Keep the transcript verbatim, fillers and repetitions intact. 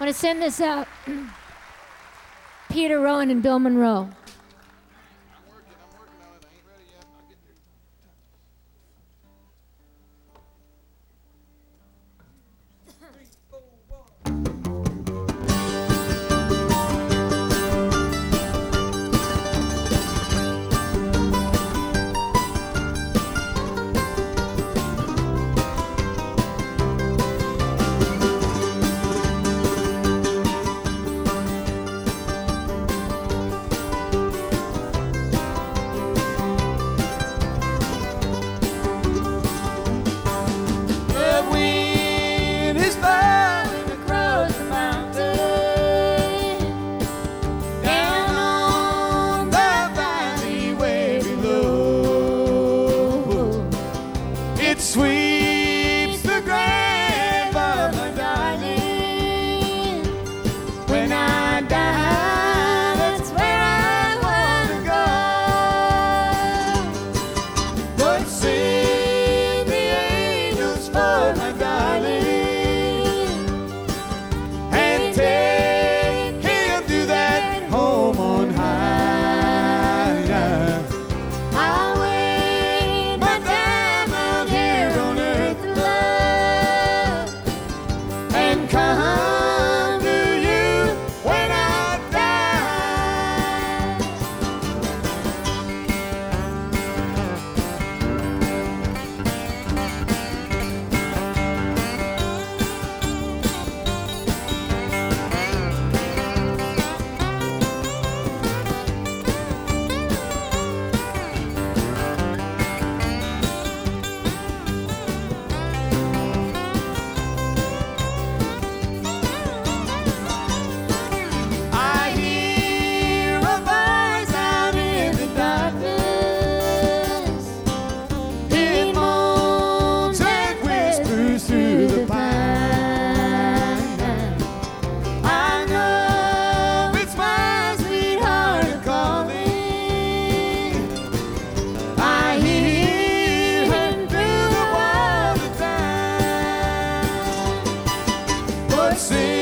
Want to send this out. Peter Rowan and Bill Monroe. Sweeps the grave of my darling. When I die, that's where I want to go. But sing the angels for my darling, and take him to that home on high. I'll wait my time out here on earth, love, and come to you when I die. I hear a voice out in the darkness. It moans and whispers through the pine. I know it's my sweetheart calling. I hear him through the wall of time. But sing